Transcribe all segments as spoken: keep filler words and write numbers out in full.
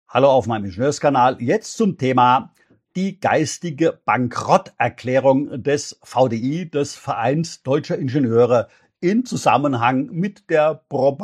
Hallo auf meinem Ingenieurskanal. Jetzt zum Thema die geistige Bankrotterklärung des V D I, des Vereins Deutscher Ingenieure, in Zusammenhang mit der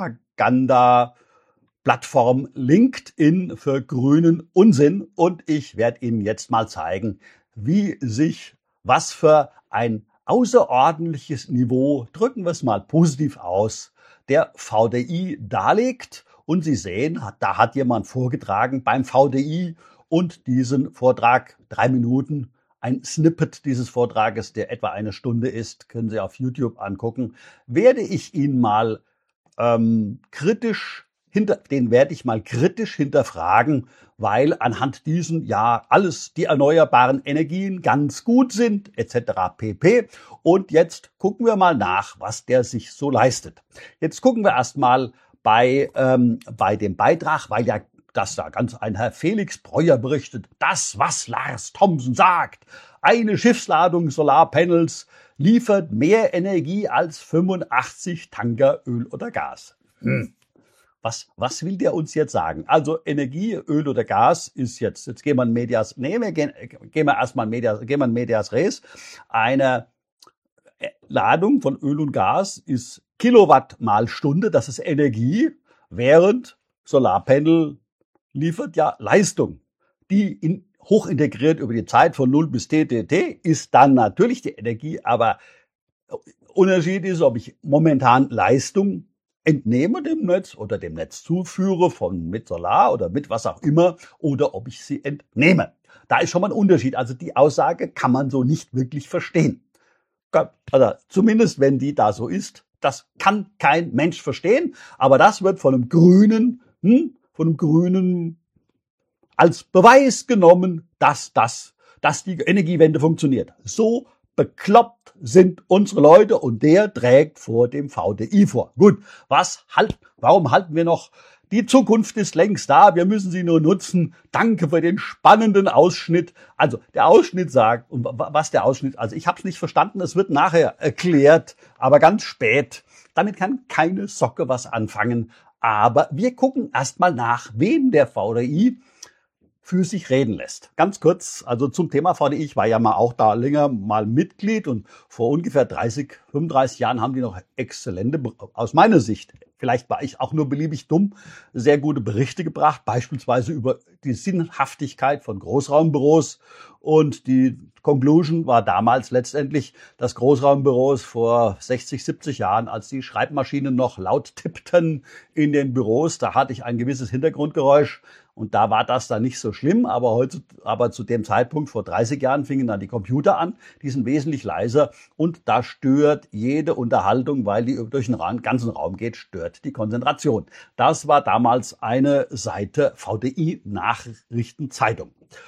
Propaganda-Plattform LinkedIn für grünen Unsinn. Und ich werde Ihnen jetzt mal zeigen, wie sich was für ein außerordentliches Niveau, drücken wir es mal positiv aus, der V D I darlegt. Und Sie sehen, da hat jemand vorgetragen beim V D I und diesen Vortrag, drei Minuten, ein Snippet dieses Vortrages, der etwa eine Stunde ist, können Sie auf YouTube angucken, werde ich ihn mal ähm, kritisch hinter, den werde ich mal kritisch hinterfragen, weil anhand diesen ja alles die erneuerbaren Energien ganz gut sind, et cetera pp. Und jetzt gucken wir mal nach, was der sich so leistet. Jetzt gucken wir erstmal bei ähm, bei dem Beitrag, weil ja das da ganz ein Herr Felix Breuer berichtet, das, was Lars Thomsen sagt, eine Schiffsladung Solarpanels liefert mehr Energie als fünfundachtzig Tanker Öl oder Gas. Hm. Was, was will der uns jetzt sagen? Also Energie, Öl oder Gas ist jetzt, jetzt gehen wir in Medias, nee, wir gehen, gehen wir erstmal in Medias, gehen wir in Medias Res. Eine Ladung von Öl und Gas ist Kilowatt mal Stunde, das ist Energie, während Solarpanel liefert ja Leistung. Die in, hochintegriert über die Zeit von null bis T T T ist dann natürlich die Energie, aber Unterschied ist, ob ich momentan Leistung entnehme dem Netz oder dem Netz zuführe von mit Solar oder mit was auch immer oder ob ich sie entnehme. Da ist schon mal ein Unterschied. Also die Aussage kann man so nicht wirklich verstehen. Also zumindest wenn die da so ist, das kann kein Mensch verstehen, aber das wird von einem Grünen, hm, von einem Grünen als Beweis genommen, dass das, dass die Energiewende funktioniert. So bekloppt sind unsere Leute und der trägt vor dem V D I vor. Gut, was halt, warum halten wir noch? Die Zukunft ist längst da, wir müssen sie nur nutzen. Danke für den spannenden Ausschnitt. Also der Ausschnitt sagt, und was der Ausschnitt, also ich habe es nicht verstanden, es wird nachher erklärt, aber ganz spät. Damit kann keine Socke was anfangen. Aber wir gucken erstmal nach, wen der V D I für sich reden lässt. Ganz kurz, also zum Thema V D I, ich war ja mal auch da länger mal Mitglied und vor ungefähr dreißig, fünfunddreißig Jahren haben die noch exzellente, aus meiner Sicht, vielleicht war ich auch nur beliebig dumm, sehr gute Berichte gebracht, beispielsweise über die Sinnhaftigkeit von Großraumbüros, und die Conclusion war damals letztendlich, dass Großraumbüros vor sechzig, siebzig Jahren, als die Schreibmaschinen noch laut tippten in den Büros, da hatte ich ein gewisses Hintergrundgeräusch. Und da war das dann nicht so schlimm, aber heute, aber zu dem Zeitpunkt vor dreißig Jahren fingen dann die Computer an, die sind wesentlich leiser und da stört jede Unterhaltung, weil die durch den ganzen Raum geht, stört die Konzentration. Das war damals eine Seite V D I-Nachrichtenzeitung.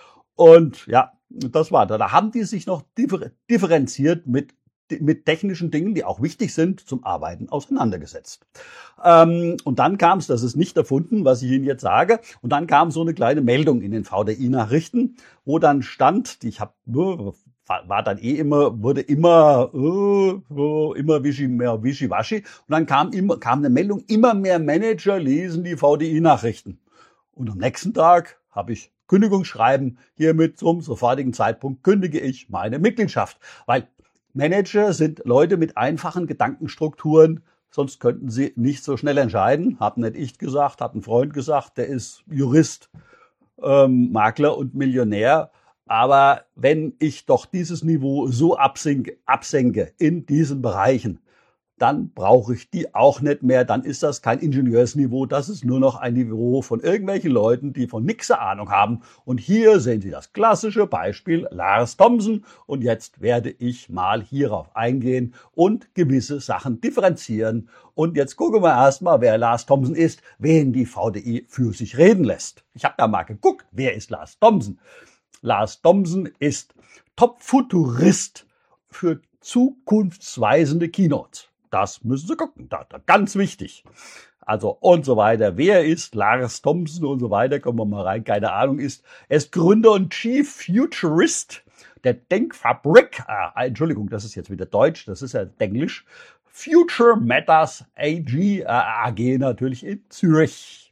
Und ja, das war da. Da haben die sich noch differenziert mit mit technischen Dingen, die auch wichtig sind, zum Arbeiten auseinandergesetzt. Ähm, und dann kam es, das ist nicht erfunden, was ich Ihnen jetzt sage, und dann kam so eine kleine Meldung in den V D I-Nachrichten, wo dann stand, ich habe war dann eh immer, wurde immer, äh, immer wischi, mehr wischiwaschi, und dann kam immer, kam eine Meldung, immer mehr Manager lesen die V D I-Nachrichten. Und am nächsten Tag habe ich Kündigungsschreiben, hiermit zum sofortigen Zeitpunkt kündige ich meine Mitgliedschaft, weil Manager sind Leute mit einfachen Gedankenstrukturen, sonst könnten sie nicht so schnell entscheiden. Hab nicht ich gesagt, hat ein Freund gesagt, der ist Jurist, ähm, Makler und Millionär. Aber wenn ich doch dieses Niveau so absenke, absenke in diesen Bereichen, dann brauche ich die auch nicht mehr. Dann ist das kein Ingenieursniveau, das ist nur noch ein Niveau von irgendwelchen Leuten, die von nix Ahnung haben. Und hier sehen Sie das klassische Beispiel Lars Thomsen. Und jetzt werde ich mal hierauf eingehen und gewisse Sachen differenzieren. Und jetzt gucken wir erstmal, wer Lars Thomsen ist, wen die V D I für sich reden lässt. Ich habe da mal geguckt, wer ist Lars Thomsen? Lars Thomsen ist Top-Futurist für zukunftsweisende Keynotes. Das müssen Sie gucken, da, da, ganz wichtig. Also und so weiter. Wer ist Lars Thomsen und so weiter? Kommen wir mal rein, keine Ahnung ist. Er ist Gründer und Chief Futurist der Denkfabrik. Ah, Entschuldigung, das ist jetzt wieder Deutsch, das ist ja Englisch. Future Matters A G, äh, A G natürlich in Zürich.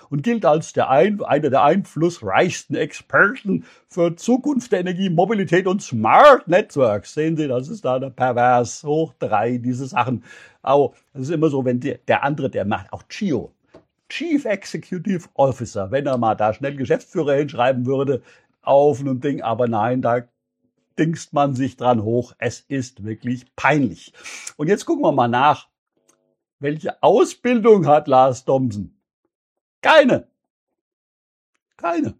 und gilt als der ein, einer der einflussreichsten Experten für Zukunft der Energie, Mobilität und Smart Networks. Sehen Sie, das ist da der pervers hoch drei, diese Sachen. Auch, das ist immer so, wenn die, der andere, der macht auch C I O, Chief Executive Officer, wenn er mal da schnell Geschäftsführer hinschreiben würde auf einem Ding, aber nein, da dingst man sich dran hoch. Es ist wirklich peinlich. Und jetzt gucken wir mal nach. Welche Ausbildung hat Lars Thomsen? Keine. Keine.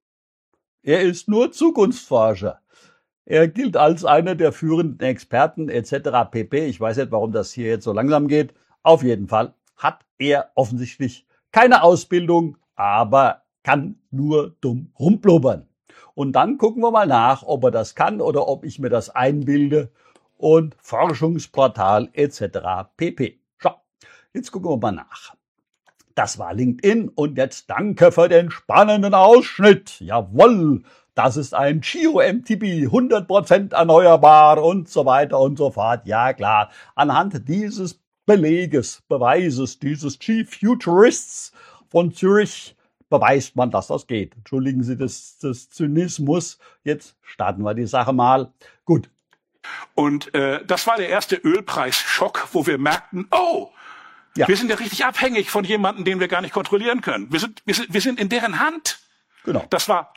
Er ist nur Zukunftsforscher. Er gilt als einer der führenden Experten et cetera pp. Ich weiß nicht, warum das hier jetzt so langsam geht. Auf jeden Fall hat er offensichtlich keine Ausbildung, aber kann nur dumm rumblubbern. Und dann gucken wir mal nach, ob er das kann oder ob ich mir das einbilde. Und Forschungsportal et cetera pp. Schau, jetzt gucken wir mal nach. Das war LinkedIn und jetzt danke für den spannenden Ausschnitt. Jawohl, das ist ein Geo-M T B, hundert Prozent erneuerbar und so weiter und so fort. Ja klar, anhand dieses Beleges, Beweises, dieses G-Futurists von Zürich beweist man, dass das geht. Entschuldigen Sie das, das Zynismus. Jetzt starten wir die Sache mal. Gut. Und äh, das war der erste Ölpreisschock, wo wir merkten, oh, ja. Wir sind ja richtig abhängig von jemandem, den wir gar nicht kontrollieren können. Wir sind, wir sind, wir sind in deren Hand. Genau. Das war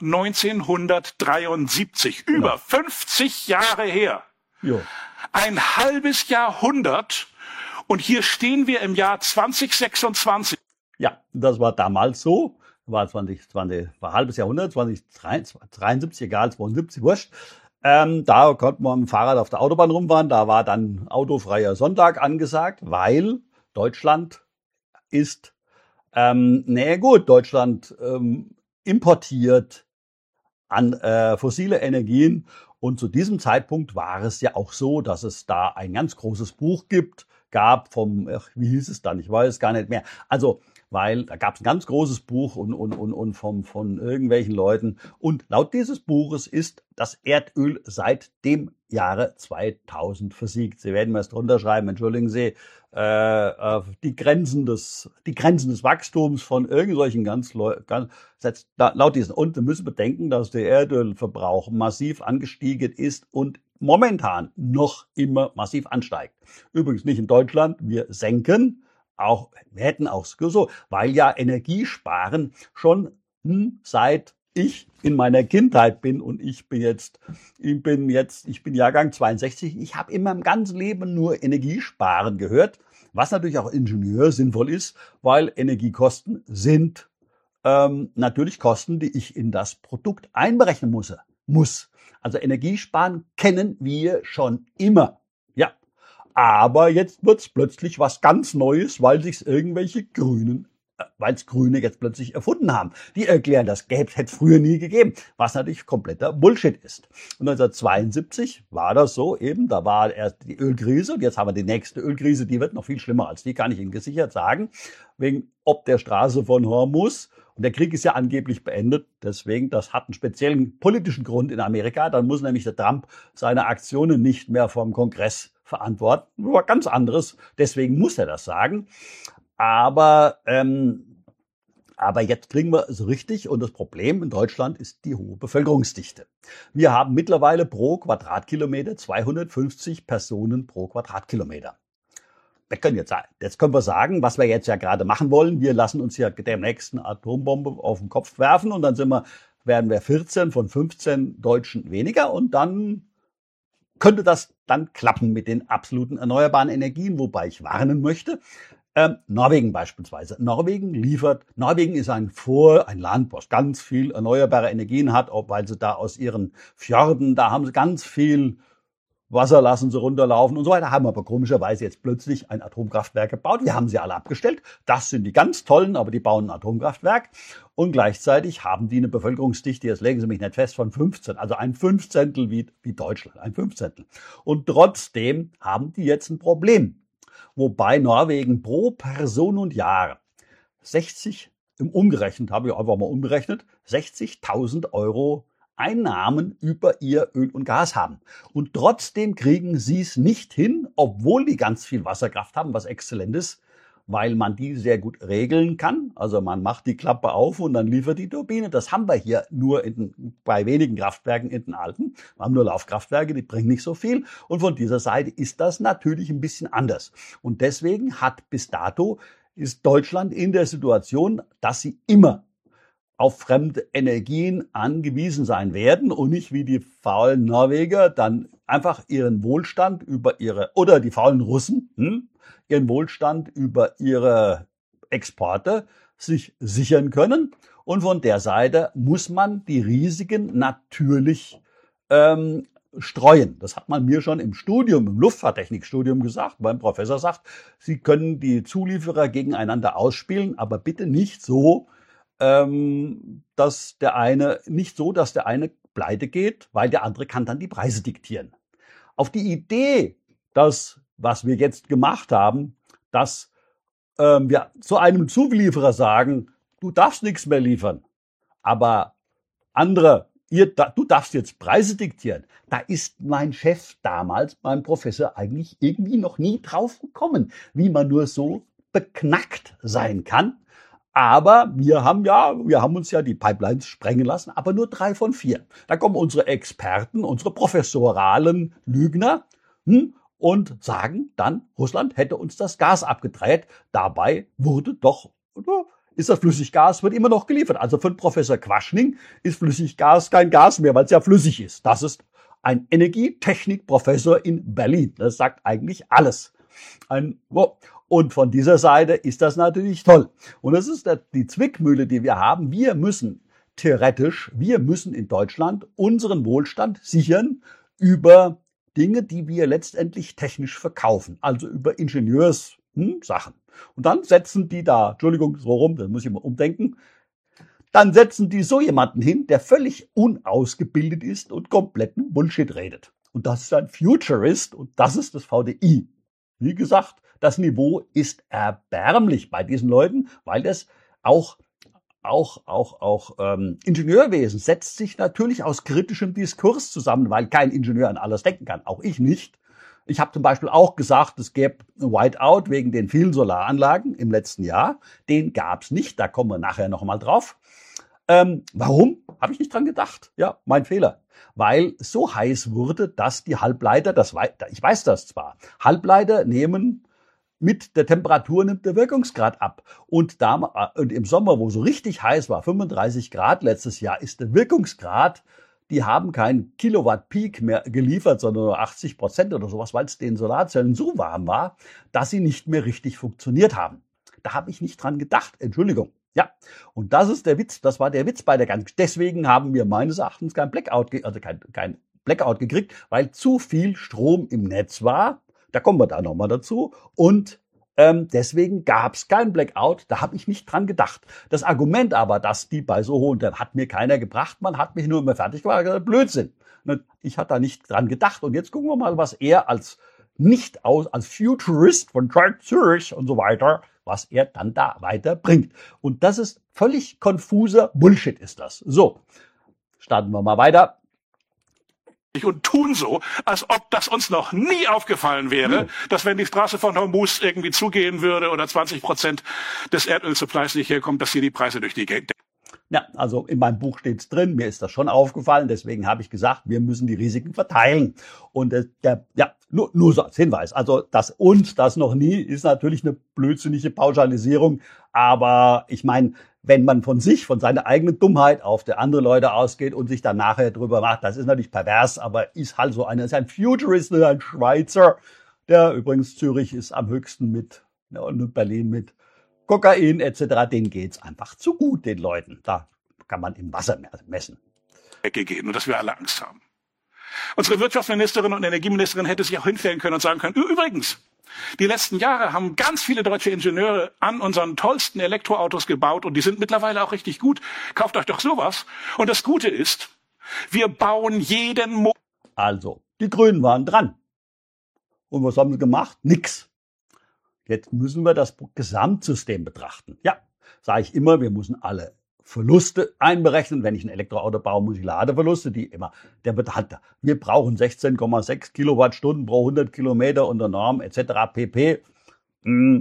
neunzehnhundertdreiundsiebzig, genau. Über fünfzig Jahre her. Jo. Ein halbes Jahrhundert. Und hier stehen wir im Jahr zwanzig sechsundzwanzig. Ja, das war damals so. War zwanzig, zwanzig, war ein halbes Jahrhundert, zwanzig dreiundsiebzig, egal, zweiundsiebzig, wurscht. Ähm, da konnte man mit dem Fahrrad auf der Autobahn rumfahren. Da war dann autofreier Sonntag angesagt, weil Deutschland ist, ähm, naja gut, Deutschland ähm, importiert an äh, fossile Energien. Und zu diesem Zeitpunkt war es ja auch so, dass es da ein ganz großes Buch gibt, gab vom, ach, wie hieß es dann, ich weiß es gar nicht mehr. Also, weil da gab es ein ganz großes Buch und, und, und, und vom, von irgendwelchen Leuten. Und laut dieses Buches ist das Erdöl seit dem Jahre zweitausend versiegt. Sie werden mir es drunter schreiben, entschuldigen Sie, äh, die Grenzen des, die Grenzen des Wachstums von irgendwelchen ganz, ganz laut diesen. Und wir müssen bedenken, dass der Erdölverbrauch massiv angestiegen ist und momentan noch immer massiv ansteigt. Übrigens nicht in Deutschland, wir senken, auch, wir hätten auch so, weil ja Energiesparen schon hm, seit ich in meiner Kindheit bin und ich bin jetzt, ich bin jetzt, ich bin Jahrgang zweiundsechzig, ich habe in meinem ganzen Leben nur Energiesparen gehört, was natürlich auch Ingenieur sinnvoll ist, weil Energiekosten sind ähm, natürlich Kosten, die ich in das Produkt einberechnen muss. muss. Also Energiesparen kennen wir schon immer. Ja. Aber jetzt wird's plötzlich was ganz Neues, weil sich's irgendwelche Grünen, äh, weil es Grüne jetzt plötzlich erfunden haben. Die erklären, das gäbe, hätte früher nie gegeben, was natürlich kompletter Bullshit ist. Und neunzehnhundertzweiundsiebzig war das so eben, da war erst die Ölkrise und jetzt haben wir die nächste Ölkrise, die wird noch viel schlimmer als die, kann ich Ihnen gesichert sagen, wegen ob der Straße von Hormuz. Und der Krieg ist ja angeblich beendet, deswegen, das hat einen speziellen politischen Grund in Amerika. Dann muss nämlich der Trump seine Aktionen nicht mehr vom Kongress verantworten. Nur ganz anderes, deswegen muss er das sagen. Aber, ähm, aber jetzt kriegen wir es richtig und das Problem in Deutschland ist die hohe Bevölkerungsdichte. Wir haben mittlerweile pro Quadratkilometer zweihundertfünfzig Personen pro Quadratkilometer. Wir können jetzt, jetzt können wir sagen, was wir jetzt ja gerade machen wollen. Wir lassen uns ja demnächst eine Atombombe auf den Kopf werfen und dann sind wir, werden wir vierzehn von fünfzehn Deutschen weniger und dann könnte das dann klappen mit den absoluten erneuerbaren Energien, wobei ich warnen möchte. Ähm, Norwegen beispielsweise. Norwegen liefert, Norwegen ist ein Vor, ein Land, was ganz viel erneuerbare Energien hat, auch weil sie da aus ihren Fjorden, da haben sie ganz viel Wasser lassen sie runterlaufen und so weiter, haben aber komischerweise jetzt plötzlich ein Atomkraftwerk gebaut. Wir haben sie alle abgestellt. Das sind die ganz tollen, aber die bauen ein Atomkraftwerk. Und gleichzeitig haben die eine Bevölkerungsdichte, jetzt legen Sie mich nicht fest, von fünfzehn, also ein Fünfzehntel wie, wie Deutschland, ein Fünfzehntel. Und trotzdem haben die jetzt ein Problem. Wobei Norwegen pro Person und Jahr sechzig, im umgerechnet, habe ich einfach mal umgerechnet, sechzigtausend Euro Einnahmen über ihr Öl und Gas haben. Und trotzdem kriegen sie es nicht hin, obwohl die ganz viel Wasserkraft haben, was exzellent ist, weil man die sehr gut regeln kann. Also man macht die Klappe auf und dann liefert die Turbine. Das haben wir hier nur in, bei wenigen Kraftwerken in den Alpen. Wir haben nur Laufkraftwerke, die bringen nicht so viel. Und von dieser Seite ist das natürlich ein bisschen anders. Und deswegen hat bis dato ist Deutschland in der Situation, dass sie immer auf fremde Energien angewiesen sein werden und nicht wie die faulen Norweger dann einfach ihren Wohlstand über ihre, oder die faulen Russen, hm, ihren Wohlstand über ihre Exporte sich sichern können. Und von der Seite muss man die Risiken natürlich ähm, streuen. Das hat man mir schon im Studium, im Luftfahrttechnikstudium gesagt. Mein Professor sagt, Sie können die Zulieferer gegeneinander ausspielen, aber bitte nicht so, ähm, dass der eine, nicht so, dass der eine pleite geht, weil der andere kann dann die Preise diktieren. Auf die Idee, dass, was wir jetzt gemacht haben, dass ähm, wir zu einem Zulieferer sagen, du darfst nichts mehr liefern, aber andere, ihr, du darfst jetzt Preise diktieren. Da ist mein Chef damals, mein Professor, eigentlich irgendwie noch nie drauf gekommen, wie man nur so beknackt sein kann. Aber wir haben ja, wir haben uns ja die Pipelines sprengen lassen, aber nur drei von vier. Da kommen unsere Experten, unsere professoralen Lügner hm, und sagen dann, Russland hätte uns das Gas abgedreht. Dabei wurde doch, ist das Flüssiggas, wird immer noch geliefert. Also für den Professor Quaschning ist Flüssiggas kein Gas mehr, weil es ja flüssig ist. Das ist ein Energietechnikprofessor in Berlin. Das sagt eigentlich alles. Ein, wow. Und von dieser Seite ist das natürlich toll. Und das ist die Zwickmühle, die wir haben. Wir müssen theoretisch, wir müssen in Deutschland unseren Wohlstand sichern über Dinge, die wir letztendlich technisch verkaufen. Also über Ingenieurssachen. Hm, Und dann setzen die da, Entschuldigung, so rum, das muss ich mal umdenken, dann setzen die so jemanden hin, der völlig unausgebildet ist und kompletten Bullshit redet. Und das ist ein Futurist und das ist das V D I. Wie gesagt, das Niveau ist erbärmlich bei diesen Leuten, weil das auch, auch, auch, auch ähm, Ingenieurwesen setzt sich natürlich aus kritischem Diskurs zusammen, weil kein Ingenieur an alles denken kann. Auch ich nicht. Ich habe zum Beispiel auch gesagt, es gäbe ein Whiteout wegen den vielen Solaranlagen im letzten Jahr. Den gab's nicht, da kommen wir nachher nochmal drauf. Ähm, warum? Habe ich nicht dran gedacht. Ja, mein Fehler. Weil es so heiß wurde, dass die Halbleiter, das ich weiß das zwar, Halbleiter nehmen mit der Temperatur nimmt der Wirkungsgrad ab. Und, da, und im Sommer, wo so richtig heiß war, fünfunddreißig Grad letztes Jahr, ist der Wirkungsgrad, die haben keinen Kilowatt-Peak mehr geliefert, sondern nur achtzig Prozent oder sowas, weil es den Solarzellen so warm war, dass sie nicht mehr richtig funktioniert haben. Da habe ich nicht dran gedacht. Entschuldigung. Ja, und das ist der Witz, das war der Witz bei der ganzen. Deswegen haben wir meines Erachtens kein Blackout, also kein, kein Blackout gekriegt, weil zu viel Strom im Netz war. Da kommen wir da nochmal dazu. Und ähm, deswegen gab es kein Blackout. Da habe ich nicht dran gedacht. Das Argument aber, dass die bei so hohen, dann hat mir keiner gebracht, man hat mich nur immer fertig gemacht. Blödsinn. Ich hatte da nicht dran gedacht. Und jetzt gucken wir mal, was er als nicht aus, als Futurist von Zürich und so weiter, was er dann da weiterbringt. Und das ist völlig konfuser Bullshit ist das. So, starten wir mal weiter. Und tun so, als ob das uns noch nie aufgefallen wäre, hm. dass wenn die Straße von Hormuz irgendwie zugehen würde oder zwanzig Prozent des Erdölsupplies nicht herkommt, dass hier die Preise durch die Gegend. Ja, also in meinem Buch steht's drin, mir ist das schon aufgefallen, deswegen habe ich gesagt, wir müssen die Risiken verteilen. Und äh, der, ja, nur, nur so als Hinweis. Also das und das noch nie ist natürlich eine blödsinnige Pauschalisierung, aber ich meine, wenn man von sich, von seiner eigenen Dummheit auf der andere Leute ausgeht und sich dann nachher drüber macht, das ist natürlich pervers, aber ist halt so einer, ist ein Futurist, ein Schweizer, der übrigens Zürich ist am höchsten mit, ja, und Berlin mit Kokain et cetera, denen geht's einfach zu gut, den Leuten. Da kann man im Wasser messen. Weggegeben und dass wir alle Angst haben. Unsere Wirtschaftsministerin und Energieministerin hätte sich auch hinstellen können und sagen können, übrigens, die letzten Jahre haben ganz viele deutsche Ingenieure an unseren tollsten Elektroautos gebaut und die sind mittlerweile auch richtig gut. Kauft euch doch sowas. Und das Gute ist, wir bauen jeden Mo Also, die Grünen waren dran. Und was haben sie gemacht? Nix. Jetzt müssen wir das Gesamtsystem betrachten. Ja, sage ich immer, wir müssen alle Verluste einberechnen. Wenn ich ein Elektroauto baue, muss ich Ladeverluste, die immer, der wird halt, wir brauchen sechzehn Komma sechs Kilowattstunden pro hundert Kilometer unter Norm et cetera pp.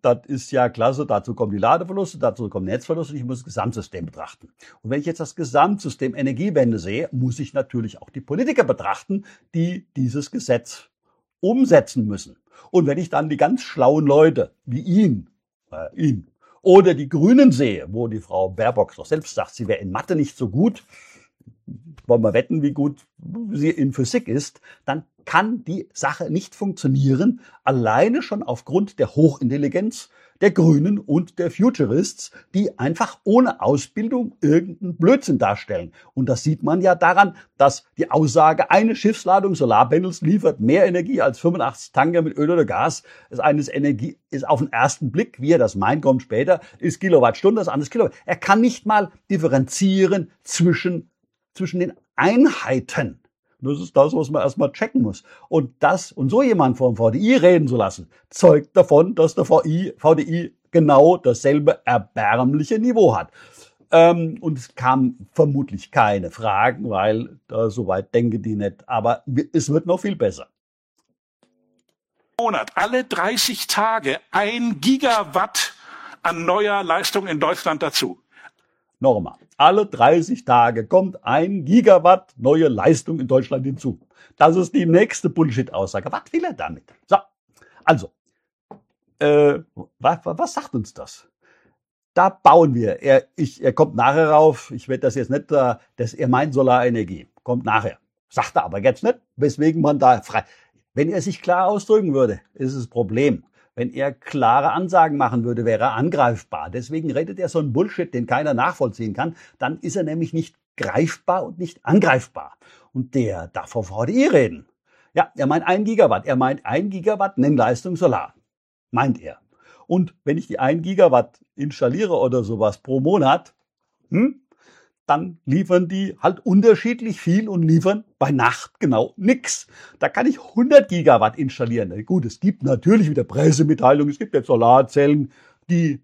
das ist ja klasse, dazu kommen die Ladeverluste, dazu kommen Netzverluste und ich muss das Gesamtsystem betrachten. Und wenn ich jetzt das Gesamtsystem Energiewende sehe, muss ich natürlich auch die Politiker betrachten, die dieses Gesetz umsetzen müssen. Und wenn ich dann die ganz schlauen Leute wie ihn, äh, ihn oder die Grünen sehe, wo die Frau Baerbock doch selbst sagt, sie wäre in Mathe nicht so gut, wollen wir wetten, wie gut sie in Physik ist, dann kann die Sache nicht funktionieren, alleine schon aufgrund der Hochintelligenz der Grünen und der Futurists, die einfach ohne Ausbildung irgendeinen Blödsinn darstellen. Und das sieht man ja daran, dass die Aussage, eine Schiffsladung Solarpanels liefert mehr Energie als fünfundachtzig Tanker mit Öl oder Gas, ist eines Energie, ist auf den ersten Blick, wie er das meint, kommt später, ist Kilowattstunde, das andere ist Kilowatt. Er kann nicht mal differenzieren zwischen zwischen den Einheiten. Das ist das, was man erstmal checken muss. Und das, und so jemand vom V D I reden zu lassen, zeugt davon, dass der V D I genau dasselbe erbärmliche Niveau hat. Ähm, und es kamen vermutlich keine Fragen, weil da soweit denken die nicht. Aber es wird noch viel besser. Monat, alle dreißig Tage ein Gigawatt an neuer Leistung in Deutschland dazu. Nochmal. Alle dreißig Tage kommt ein Gigawatt neue Leistung in Deutschland hinzu. Das ist die nächste Bullshit-Aussage. Was will er damit? So, also, äh, was, was sagt uns das? Da bauen wir. Er, ich, er kommt nachher rauf. Ich werde das jetzt nicht, äh, das, er meint Solarenergie. Kommt nachher. Sagt er aber jetzt nicht, weswegen man da frei. Wenn er sich klar ausdrücken würde, ist es ein Problem. Wenn er klare Ansagen machen würde, wäre er angreifbar. Deswegen redet er so einen Bullshit, den keiner nachvollziehen kann. Dann ist er nämlich nicht greifbar und nicht angreifbar. Und der darf vom V D I reden. Ja, er meint ein Gigawatt. Er meint ein Gigawatt Nennleistung Solar. Meint er. Und wenn ich die ein Gigawatt installiere oder sowas pro Monat, hm, dann liefern die halt unterschiedlich viel und liefern bei Nacht genau nix. Da kann ich hundert Gigawatt installieren. Gut, es gibt natürlich wieder Pressemitteilungen, es gibt jetzt Solarzellen, die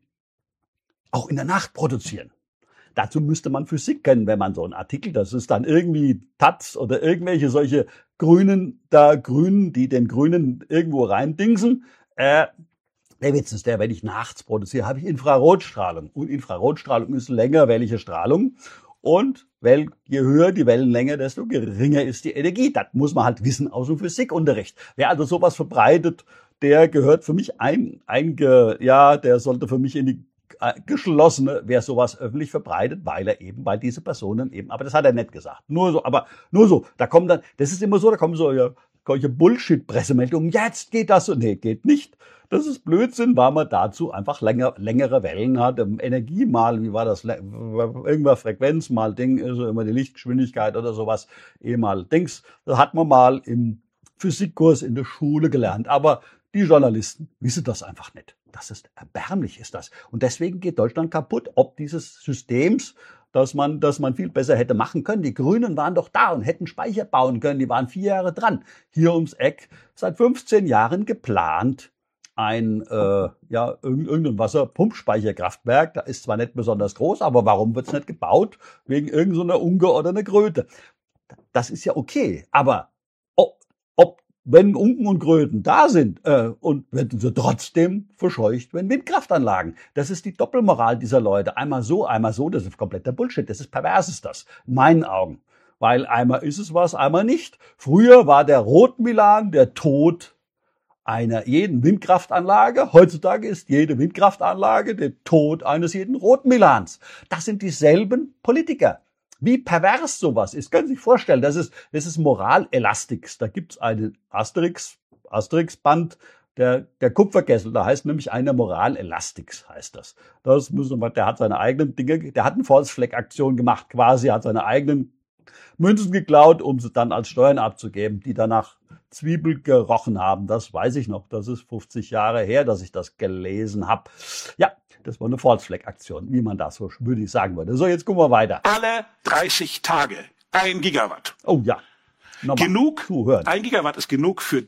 auch in der Nacht produzieren. Dazu müsste man Physik kennen, wenn man so einen Artikel, das ist dann irgendwie Taz oder irgendwelche solche Grünen, da Grünen, die den Grünen irgendwo reindingsen. Äh, der Witz ist der, wenn ich nachts produziere, habe ich Infrarotstrahlung. Und Infrarotstrahlung ist längerwellige Strahlung. Und weil je höher die Wellenlänge, desto geringer ist die Energie. Das muss man halt wissen aus dem Physikunterricht. Wer also sowas verbreitet, der gehört für mich ein, ein ja, der sollte für mich in die geschlossene, wer sowas öffentlich verbreitet, weil er eben, weil diese Personen eben, aber das hat er nicht gesagt. Nur so, aber nur so. Da kommen dann, das ist immer so, da kommen so ja, solche Bullshit-Pressemeldungen. Jetzt geht das so. Nee, geht nicht. Das ist Blödsinn, weil man dazu einfach länger, längere Wellen hat. Energie mal, wie war das? Irgendwas Frequenz mal Ding, also immer die Lichtgeschwindigkeit oder sowas. Eh mal Dings. Das hat man mal im Physikkurs in der Schule gelernt. Aber die Journalisten wissen das einfach nicht. Das ist erbärmlich, ist das. Und deswegen geht Deutschland kaputt, ob dieses Systems, dass man, dass man viel besser hätte machen können. Die Grünen waren doch da und hätten Speicher bauen können. Die waren vier Jahre dran. Hier ums Eck seit fünfzehn Jahren geplant ein äh, ja irgendein Wasserpumpspeicherkraftwerk. Da ist zwar nicht besonders groß, aber warum wird's nicht gebaut? Wegen irgendeiner so Unge oder einer Kröte. Das ist ja okay. Aber ob, ob wenn Unken und Kröten da sind äh, und werden sie trotzdem verscheucht, wenn Windkraftanlagen. Das ist die Doppelmoral dieser Leute. Einmal so, einmal so. Das ist kompletter Bullshit. Das ist pervers, ist das. In meinen Augen. Weil einmal ist es was, einmal nicht. Früher war der Rotmilan der Tod einer jeden Windkraftanlage. Heutzutage ist jede Windkraftanlage der Tod eines jeden Rotmilans. Das sind dieselben Politiker. Wie pervers sowas ist, können Sie sich vorstellen, das ist, das ist Moralelastics. Da gibt's einen Asterix, Asterix-Band, der, der Kupferkessel, da heißt nämlich einer Moralelastics, heißt das. Das müssen wir, der hat seine eigenen Dinge, der hat eine False-Flag-Aktion gemacht, quasi, hat seine eigenen Münzen geklaut, um sie dann als Steuern abzugeben, die danach Zwiebel gerochen haben. Das weiß ich noch. Das ist fünfzig Jahre her, dass ich das gelesen habe. Ja, das war eine False-Flag-Aktion, wie man das so würde ich sagen würde. So, jetzt gucken wir weiter. Alle dreißig Tage ein Gigawatt. Oh ja. Nochmal. Genug, zuhören. Ein Gigawatt ist genug für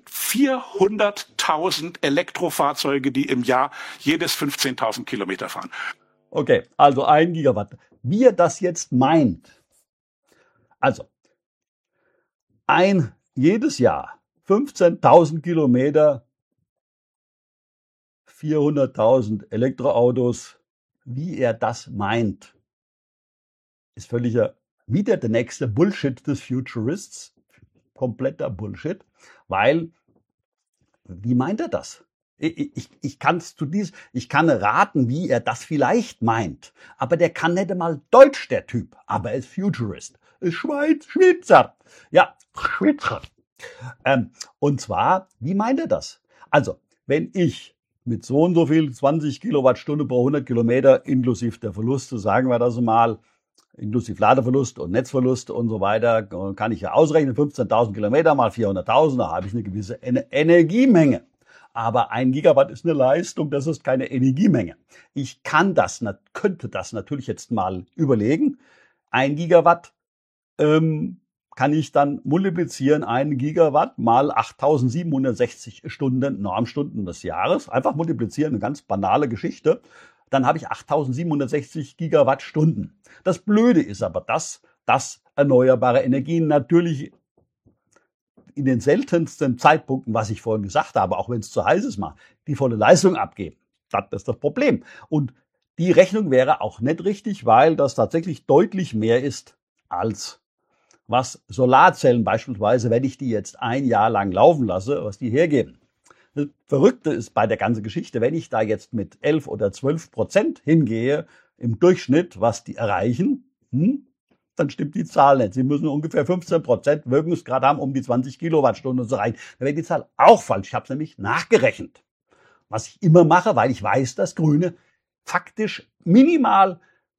vierhunderttausend Elektrofahrzeuge, die im Jahr jedes fünfzehntausend Kilometer fahren. Okay, also ein Gigawatt. Wie er das jetzt meint. Also, ein, jedes Jahr fünfzehntausend Kilometer, vierhunderttausend Elektroautos. Wie er das meint, ist völliger, wieder der nächste Bullshit des Futurists. Kompletter Bullshit, weil, wie meint er das? Ich, ich, ich, kann's zu dies, ich kann raten, wie er das vielleicht meint, aber der kann nicht einmal Deutsch, der Typ, aber er ist Futurist, ist Schweiz, Schweizer, ja, Schweizer. Ähm, und zwar, wie meint er das? Also, wenn ich mit so und so viel, zwanzig Kilowattstunde pro hundert Kilometer, inklusive der Verluste, sagen wir das mal, inklusive Ladeverlust und Netzverlust und so weiter, kann ich ja ausrechnen, fünfzehntausend Kilometer mal vierhunderttausend, da habe ich eine gewisse Energiemenge. Aber ein Gigawatt ist eine Leistung, das ist keine Energiemenge. Ich kann das, könnte das natürlich jetzt mal überlegen. Ein Gigawatt ähm, kann ich dann multiplizieren, ein Gigawatt mal achttausendsiebenhundertsechzig Stunden, Normstunden des Jahres. Einfach multiplizieren, eine ganz banale Geschichte. Dann habe ich achttausendsiebenhundertsechzig Gigawattstunden. Das Blöde ist aber das, dass erneuerbare Energien natürlich in den seltensten Zeitpunkten, was ich vorhin gesagt habe, auch wenn es zu heiß ist mal, die volle Leistung abgeben. Das ist das Problem. Und die Rechnung wäre auch nicht richtig, weil das tatsächlich deutlich mehr ist als was Solarzellen beispielsweise, wenn ich die jetzt ein Jahr lang laufen lasse, was die hergeben. Das Verrückte ist bei der ganzen Geschichte, wenn ich da jetzt mit elf oder zwölf Prozent hingehe, im Durchschnitt, was die erreichen, hm, dann stimmt die Zahl nicht. Sie müssen ungefähr fünfzehn Prozent Wirkungsgrad haben, um die zwanzig Kilowattstunden zu erreichen. Dann wäre die Zahl auch falsch. Ich habe es nämlich nachgerechnet. Was ich immer mache, weil ich weiß, dass Grüne faktisch minimal,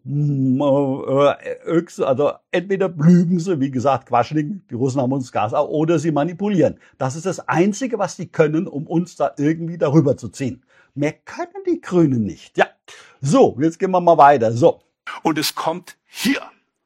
also entweder lügen sie, wie gesagt, Quaschning, die Russen haben uns Gas auch, oder sie manipulieren. Das ist das Einzige, was sie können, um uns da irgendwie darüber zu ziehen. Mehr können die Grünen nicht. Ja, so, jetzt gehen wir mal weiter. So. Und es kommt hier.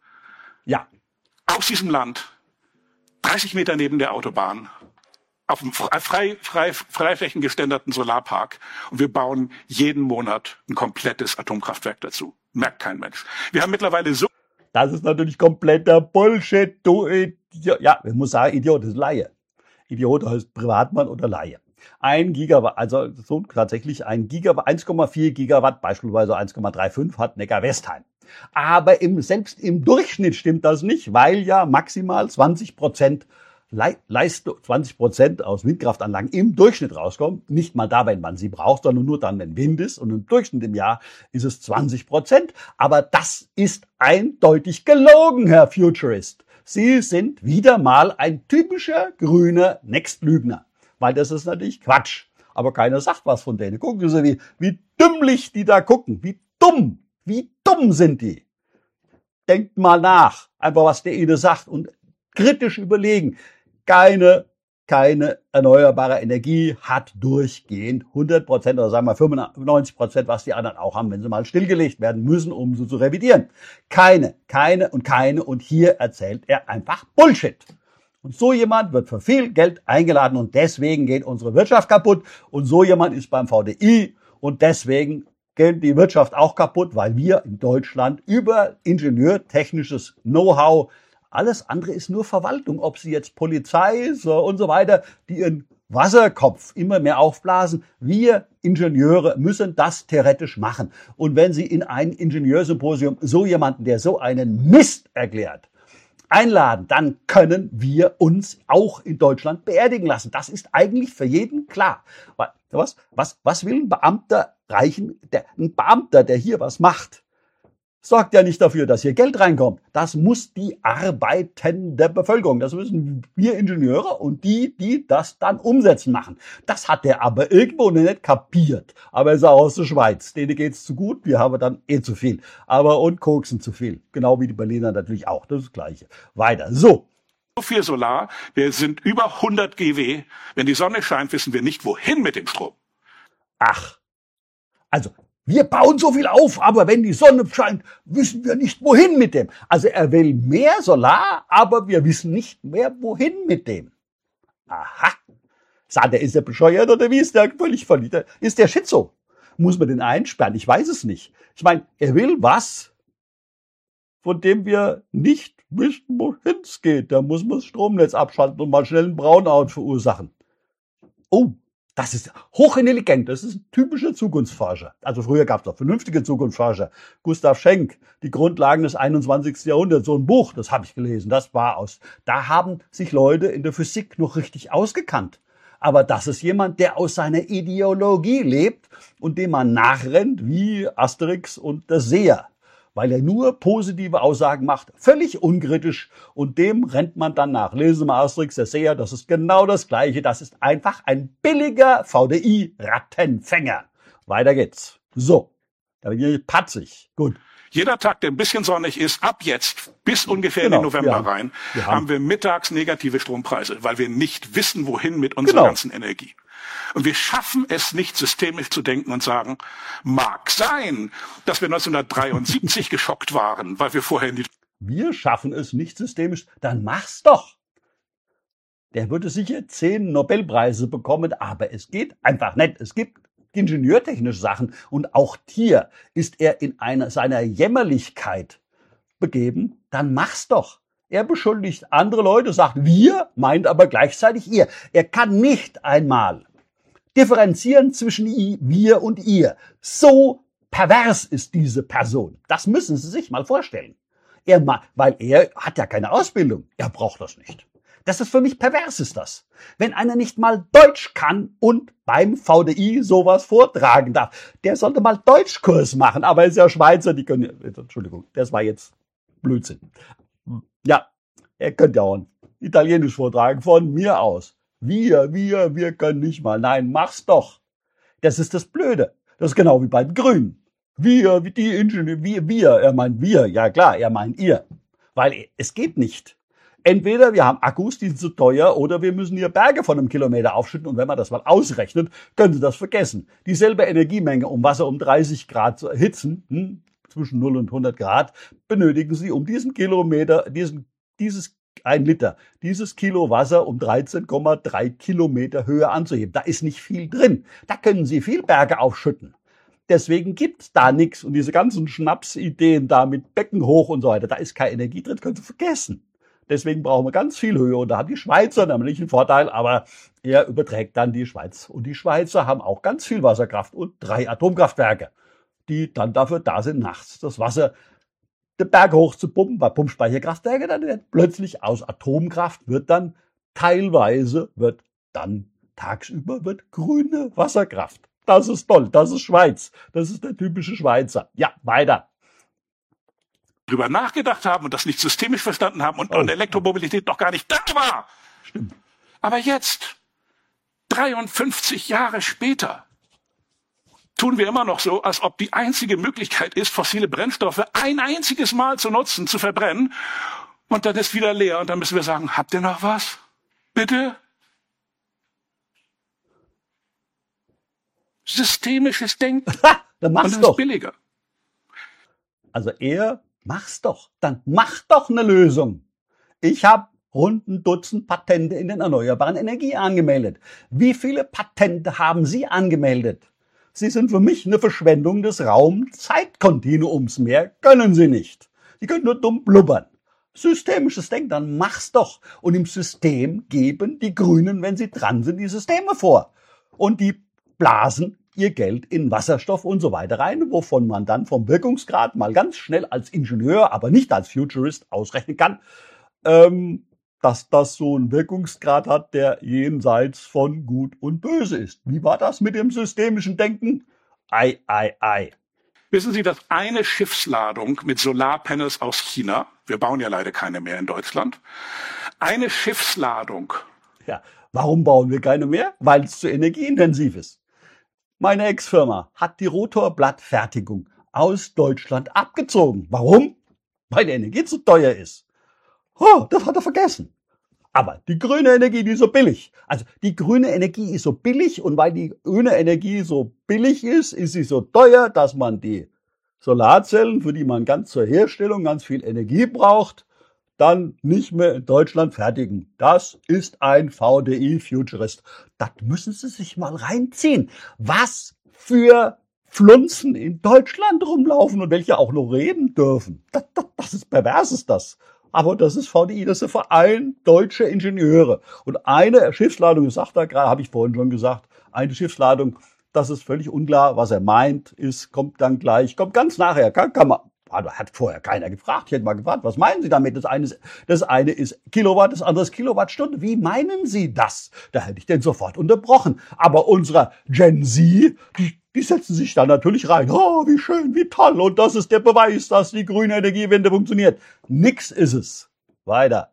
Ja. Aus diesem Land, dreißig Meter neben der Autobahn, auf einem frei, frei, freiflächengeständerten Solarpark. Und wir bauen jeden Monat ein komplettes Atomkraftwerk dazu. Merkt kein Mensch. Wir haben mittlerweile so... Das ist natürlich kompletter Bullshit, du Idiot. Ja, ich muss sagen, Idiot ist Laie. Idiot heißt Privatmann oder Laie. Ein Gigawatt, also so tatsächlich ein Gigawatt, eins Komma vier Gigawatt, beispielsweise eins Komma fünfunddreißig hat Neckar-Westheim. Aber im, selbst im Durchschnitt stimmt das nicht, weil ja maximal zwanzig Prozent Leistung, zwanzig Prozent aus Windkraftanlagen im Durchschnitt rauskommen. Nicht mal da, wenn man sie braucht, sondern nur dann, wenn Wind ist. Und im Durchschnitt im Jahr ist es zwanzig Prozent. Aber das ist eindeutig gelogen, Herr Futurist. Sie sind wieder mal ein typischer grüner Nextlügner. Weil das ist natürlich Quatsch. Aber keiner sagt was von denen. Gucken Sie, wie, wie dümmlich die da gucken. Wie dumm. Wie dumm sind die? Denkt mal nach. Einfach, was der Ihnen sagt und kritisch überlegen. Keine, keine erneuerbare Energie hat durchgehend hundert Prozent oder sagen wir fünfundneunzig Prozent, was die anderen auch haben, wenn sie mal stillgelegt werden müssen, um sie zu revidieren. Keine, keine und keine. Und hier erzählt er einfach Bullshit. Und so jemand wird für viel Geld eingeladen und deswegen geht unsere Wirtschaft kaputt. Und so jemand ist beim V D I und deswegen geht die Wirtschaft auch kaputt, weil wir in Deutschland über ingenieurtechnisches Know-how, alles andere ist nur Verwaltung, ob sie jetzt Polizei so und so weiter, die ihren Wasserkopf immer mehr aufblasen. Wir Ingenieure müssen das theoretisch machen. Und wenn Sie in ein Ingenieursymposium so jemanden, der so einen Mist erklärt, einladen, dann können wir uns auch in Deutschland beerdigen lassen. Das ist eigentlich für jeden klar. Was, was, was will ein Beamter reichen? Der, ein Beamter, der hier was macht, sorgt ja nicht dafür, dass hier Geld reinkommt. Das muss die arbeitende Bevölkerung, das müssen wir Ingenieure und die, die das dann umsetzen machen. Das hat er aber irgendwo nicht kapiert. Aber er ist auch aus der Schweiz. Denen geht's zu gut, wir haben dann eh zu viel. Aber und koksen zu viel. Genau wie die Berliner natürlich auch. Das ist das Gleiche. Weiter. So. So viel Solar. Wir sind über hundert Gigawatt. Wenn die Sonne scheint, wissen wir nicht, wohin mit dem Strom. Ach. Also, wir bauen so viel auf, aber wenn die Sonne scheint, wissen wir nicht, wohin mit dem. Also er will mehr Solar, aber wir wissen nicht mehr, wohin mit dem. Aha. Sagt er, ist der bescheuert oder wie ist der völlig verliebt? Ist der Schizo? Muss man den einsperren? Ich weiß es nicht. Ich meine, er will was, von dem wir nicht wissen, wohin es geht. Da muss man das Stromnetz abschalten und mal schnell ein Brownout verursachen. Oh, Das ist hochintelligent, das ist ein typischer Zukunftsforscher. Also früher gab es auch vernünftige Zukunftsforscher. Gustav Schenk, die Grundlagen des einundzwanzigsten Jahrhunderts, so ein Buch, das habe ich gelesen, das war aus. Da haben sich Leute in der Physik noch richtig ausgekannt. Aber das ist jemand, der aus seiner Ideologie lebt und dem man nachrennt wie Asterix und der Seher, weil er nur positive Aussagen macht, völlig unkritisch, und dem rennt man dann nach. Lesen Sie mal Asterix, der Seher, das ist genau das Gleiche. Das ist einfach ein billiger V D I-Rattenfänger. Weiter geht's. So, da bin ich patzig. Gut. Jeder Tag, der ein bisschen sonnig ist, ab jetzt bis ungefähr Genau, in den November wir haben, rein, wir haben, haben wir mittags negative Strompreise, weil wir nicht wissen, wohin mit unserer Genau. ganzen Energie. Und wir schaffen es nicht, systemisch zu denken und sagen, mag sein, dass wir neunzehnhundertdreiundsiebzig geschockt waren, weil wir vorher in die... Wir schaffen es nicht systemisch, dann mach's doch. Der würde sicher zehn Nobelpreise bekommen, aber es geht einfach nicht. Es gibt ingenieurtechnische Sachen, und auch hier ist er in einer seiner Jämmerlichkeit begeben, dann mach's doch. Er beschuldigt andere Leute, sagt wir, meint aber gleichzeitig ihr. Er kann nicht einmal differenzieren zwischen wir und ihr. So pervers ist diese Person. Das müssen Sie sich mal vorstellen. Er, weil er hat ja keine Ausbildung. Er braucht das nicht. Das ist für mich pervers, ist das. Wenn einer nicht mal Deutsch kann und beim V D I sowas vortragen darf, der sollte mal Deutschkurs machen. Aber er ist ja Schweizer, die können, Entschuldigung, das war jetzt Blödsinn. Ja, er könnte ja auch Italienisch vortragen, von mir aus. Wir, wir, wir können nicht mal. Nein, mach's doch. Das ist das Blöde. Das ist genau wie bei den Grünen. Wir, wie die Ingenieure, wir, wir, er meint wir, ja klar, er meint ihr. Weil es geht nicht. Entweder wir haben Akkus, die sind zu teuer, oder wir müssen hier Berge von einem Kilometer aufschütten. Und wenn man das mal ausrechnet, können Sie das vergessen. Dieselbe Energiemenge, um Wasser um dreißig Grad zu erhitzen, hm, zwischen null und hundert Grad, benötigen Sie, um diesen Kilometer, diesen, dieses ein Liter, dieses Kilo Wasser um dreizehn Komma drei Kilometer Höhe anzuheben. Da ist nicht viel drin. Da können Sie viel Berge aufschütten. Deswegen gibt's da nichts. Und diese ganzen Schnapsideen da mit Becken hoch und so weiter, da ist keine Energie drin, können Sie vergessen. Deswegen brauchen wir ganz viel Höhe. Und da haben die Schweizer nämlich einen Vorteil, aber er überträgt dann die Schweiz. Und die Schweizer haben auch ganz viel Wasserkraft und drei Atomkraftwerke, die dann dafür da sind, nachts das Wasser den Berg hoch zu pumpen, bei Pumpspeicherkraftwerke, dann wird plötzlich aus Atomkraft wird dann teilweise, wird dann tagsüber wird grüne Wasserkraft. Das ist toll, das ist Schweiz, das ist der typische Schweizer. Ja, weiter. drüber nachgedacht haben und das nicht systemisch verstanden haben und, Oh. und Elektromobilität noch gar nicht da war. Stimmt. Aber jetzt, dreiundfünfzig Jahre später, tun wir immer noch so, als ob die einzige Möglichkeit ist, fossile Brennstoffe ein einziges Mal zu nutzen, zu verbrennen, und dann ist wieder leer und dann müssen wir sagen, habt ihr noch was? Bitte? Systemisches Denken. Ha, dann Und mach's das ist doch. billiger. Also er, mach's doch. Dann mach doch eine Lösung. Ich habe rund ein Dutzend Patente in den erneuerbaren Energien angemeldet. Wie viele Patente haben Sie angemeldet? Sie sind für mich eine Verschwendung des Raum-Zeit-Kontinuums. Mehr können Sie nicht. Sie können nur dumm blubbern. Systemisches Denken, dann mach's doch. Und im System geben die Grünen, wenn sie dran sind, die Systeme vor. Und die blasen ihr Geld in Wasserstoff und so weiter rein, wovon man dann vom Wirkungsgrad mal ganz schnell als Ingenieur, aber nicht als Futurist ausrechnen kann, ähm, dass das so einen Wirkungsgrad hat, der jenseits von Gut und Böse ist. Wie war das mit dem systemischen Denken? Ei, ei, ei. Wissen Sie, dass eine Schiffsladung mit Solarpanels aus China, wir bauen ja leider keine mehr in Deutschland, eine Schiffsladung, Ja, warum bauen wir keine mehr? Weil es zu energieintensiv ist. Meine Ex-Firma hat die Rotorblattfertigung aus Deutschland abgezogen. Warum? Weil die Energie zu teuer ist. Oh, das hat er vergessen. Aber die grüne Energie, die ist so billig. Also die grüne Energie ist so billig, und weil die grüne Energie so billig ist, ist sie so teuer, dass man die Solarzellen, für die man ganz zur Herstellung ganz viel Energie braucht, dann nicht mehr in Deutschland fertigen. Das ist ein V D I-Futurist. Das müssen Sie sich mal reinziehen. Was für Flunzen in Deutschland rumlaufen und welche auch noch reden dürfen. Das, das, das ist pervers, ist das. Aber das ist V D I, das ist ein Verein deutsche Ingenieure. Und eine Schiffsladung, das sagt er gerade, habe ich vorhin schon gesagt, eine Schiffsladung. Das ist völlig unklar, was er meint, ist, kommt dann gleich, kommt ganz nachher, kann, kann man, hat vorher keiner gefragt. Ich hätte mal gefragt, was meinen Sie damit? Das eine ist, das eine ist Kilowatt, das andere ist Kilowattstunde. Wie meinen Sie das? Da hätte ich den sofort unterbrochen. Aber unserer Gen Z, die, die setzen sich da natürlich rein. Oh, wie schön, wie toll. Und das ist der Beweis, dass die grüne Energiewende funktioniert. Nix ist es. Weiter.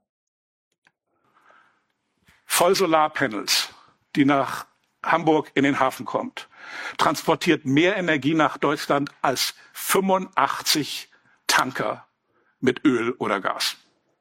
Vollsolarpanels, die nach Hamburg in den Hafen kommt, transportiert mehr Energie nach Deutschland als fünfundachtzig Tanker mit Öl oder Gas.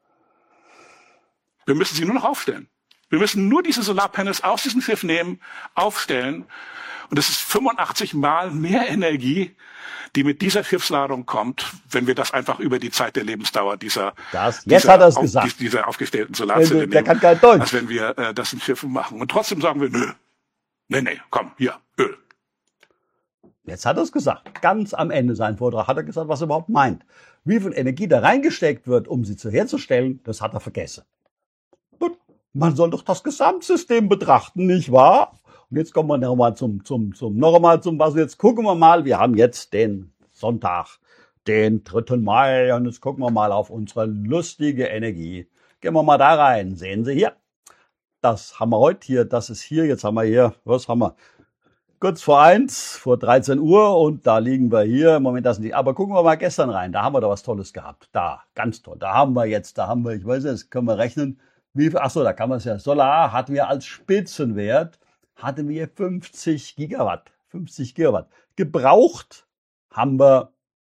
Wir müssen sie nur noch aufstellen. Wir müssen nur diese Solarpanels aus diesem Schiff nehmen, aufstellen. Und es ist fünfundachtzig Mal mehr Energie, die mit dieser Schiffsladung kommt, wenn wir das einfach über die Zeit der Lebensdauer dieser, das, jetzt dieser, hat er's auf, gesagt. dieser aufgestellten Solarzelle der, der nehmen, kann kein Deutsch. als wenn wir äh, das in Schiffen machen. Und trotzdem sagen wir, nö, nee, nee, komm, hier, Öl. Jetzt hat er es gesagt. Ganz am Ende seinen Vortrag hat er gesagt, was er überhaupt meint. Wie viel Energie da reingesteckt wird, um sie zu herzustellen, das hat er vergessen. Gut, man soll doch das Gesamtsystem betrachten, nicht wahr? Und jetzt kommen wir nochmal zum, zum, zum, noch einmal zum, was jetzt gucken wir mal. Wir haben jetzt den Sonntag, den dritten Mai, und jetzt gucken wir mal auf unsere lustige Energie. Gehen wir mal da rein. Sehen Sie hier. Das haben wir heute hier, das ist hier, jetzt haben wir hier, was haben wir? Kurz vor eins, vor dreizehn Uhr, und da liegen wir hier. Im Moment das nicht. Aber gucken wir mal gestern rein. Da haben wir doch was Tolles gehabt. Da, ganz toll. Da haben wir jetzt, da haben wir, ich weiß nicht, das können wir rechnen. Wie viel, ach so, da kann man es ja. Solar hatten wir als Spitzenwert, hatten wir fünfzig Gigawatt. fünfzig Gigawatt. Gebraucht haben wir,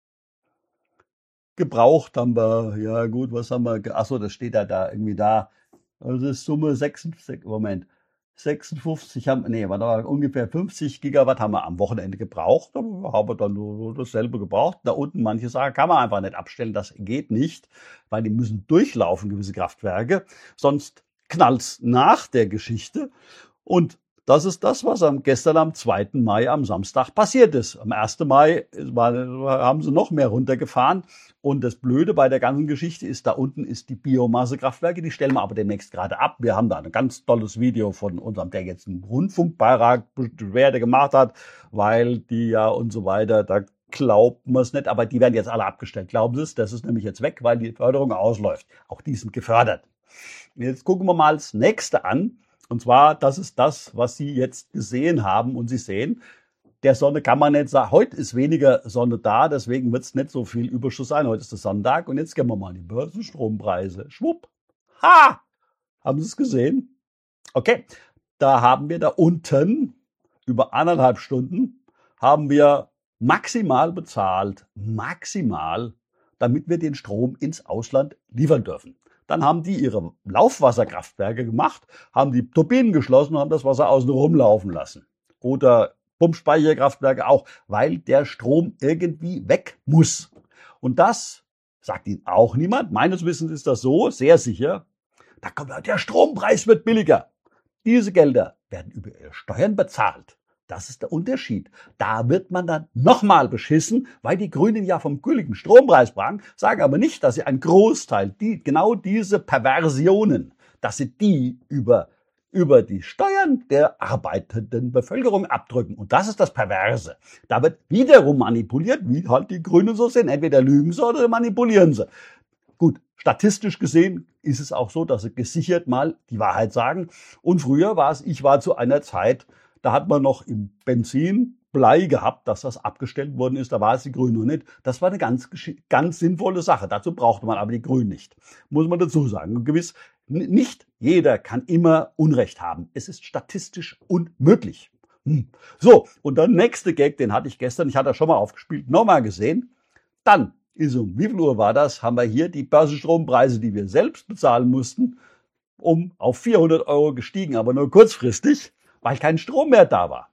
gebraucht haben wir, ja gut, was haben wir, ach so, das steht ja da irgendwie da. Also das ist Summe sechsundfünfzig, Moment. sechsundfünfzig haben, nee, war da ungefähr fünfzig Gigawatt haben wir am Wochenende gebraucht. Da haben wir dann nur dasselbe gebraucht. Da unten, manche sagen, kann man einfach nicht abstellen. Das geht nicht, weil die müssen durchlaufen, gewisse Kraftwerke. Sonst knallt's nach der Geschichte. Und das ist das, was am gestern am zweiten Mai am Samstag passiert ist. Am ersten Mai war, haben sie noch mehr runtergefahren. Und das Blöde bei der ganzen Geschichte ist, da unten ist die Biomassekraftwerke, die stellen wir aber demnächst gerade ab. Wir haben da ein ganz tolles Video von unserem, der jetzt einen Rundfunkbeitrag Beschwerde gemacht hat, weil die ja und so weiter, da glaubt man es nicht, aber die werden jetzt alle abgestellt. Glauben Sie es? Das ist nämlich jetzt weg, weil die Förderung ausläuft. Auch die sind gefördert. Jetzt gucken wir mal das nächste an. Und zwar, das ist das, was Sie jetzt gesehen haben. Und Sie sehen, der Sonne kann man nicht sagen, heute ist weniger Sonne da, deswegen wird es nicht so viel Überschuss sein. Heute ist der Sonntag und jetzt gehen wir mal an die Börsenstrompreise. Schwupp. Ha! Haben Sie es gesehen? Okay, da haben wir da unten über anderthalb Stunden haben wir maximal bezahlt, maximal, damit wir den Strom ins Ausland liefern dürfen. Dann haben die ihre Laufwasserkraftwerke gemacht, haben die Turbinen geschlossen und haben das Wasser außen rumlaufen lassen. Oder Pumpspeicherkraftwerke auch, weil der Strom irgendwie weg muss. Und das sagt Ihnen auch niemand. Meines Wissens ist das so, sehr sicher. Da kommt, der Strompreis wird billiger. Diese Gelder werden über Ihre Steuern bezahlt. Das ist der Unterschied. Da wird man dann nochmal beschissen, weil die Grünen ja vom billigen Strompreis sprachen, sagen aber nicht, dass sie einen Großteil, die, genau diese Perversionen, dass sie die über, über die Steuern der arbeitenden Bevölkerung abdrücken. Und das ist das Perverse. Da wird wiederum manipuliert, wie halt die Grünen so sind. Entweder lügen sie oder manipulieren sie. Gut, statistisch gesehen ist es auch so, dass sie gesichert mal die Wahrheit sagen. Und früher war es, ich war zu einer Zeit, da hat man noch im Benzin Blei gehabt, dass das abgestellt worden ist. Da war es die Grünen noch nicht. Das war eine ganz, ganz sinnvolle Sache. Dazu brauchte man aber die Grünen nicht. Muss man dazu sagen. Und gewiss, nicht jeder kann immer Unrecht haben. Es ist statistisch unmöglich. Hm. So, und der nächste Gag, den hatte ich gestern, ich hatte das schon mal aufgespielt, nochmal gesehen. Dann ist um, wie viel Uhr war das? Haben wir hier die Börsenstrompreise, die wir selbst bezahlen mussten, um auf vierhundert Euro gestiegen, aber nur kurzfristig, weil kein Strom mehr da war.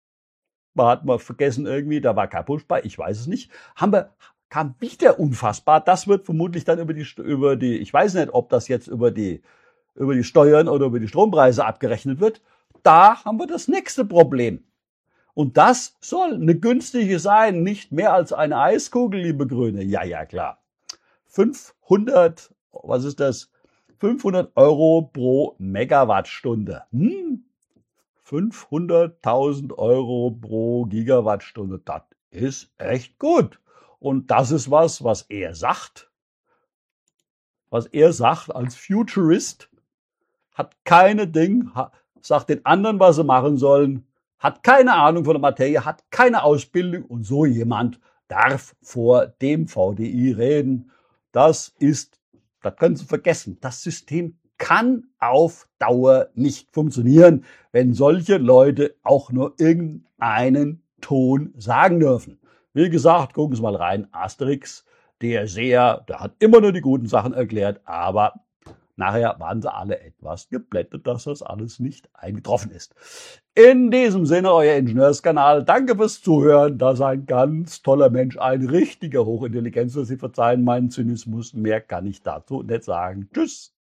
Man hat mal vergessen irgendwie, da war kein Push bei, ich weiß es nicht. Haben wir, kam wieder unfassbar. Das wird vermutlich dann über die, über die, ich weiß nicht, ob das jetzt über die, über die Steuern oder über die Strompreise abgerechnet wird. Da haben wir das nächste Problem. Und das soll eine günstige sein, nicht mehr als eine Eiskugel, liebe Grüne. Ja, ja, klar. fünfhundert, was ist das? fünfhundert Euro pro Megawattstunde. Hm? fünfhunderttausend Euro pro Gigawattstunde. Das ist echt gut. Und das ist was, was er sagt. Was er sagt als Futurist, hat keine Ding, sagt den anderen, was sie machen sollen, hat keine Ahnung von der Materie, hat keine Ausbildung und so jemand darf vor dem V D I reden. Das ist, das können Sie vergessen, das System kann auf Dauer nicht funktionieren, wenn solche Leute auch nur irgendeinen Ton sagen dürfen. Wie gesagt, gucken Sie mal rein, Asterix, der sehr, der hat immer nur die guten Sachen erklärt, aber nachher waren sie alle etwas geblättet, dass das alles nicht eingetroffen ist. In diesem Sinne, euer Ingenieurskanal. Danke fürs Zuhören. Das ist ein ganz toller Mensch, ein richtiger Hochintelligenz. Sie verzeihen meinen Zynismus. Mehr kann ich dazu nicht sagen. Tschüss.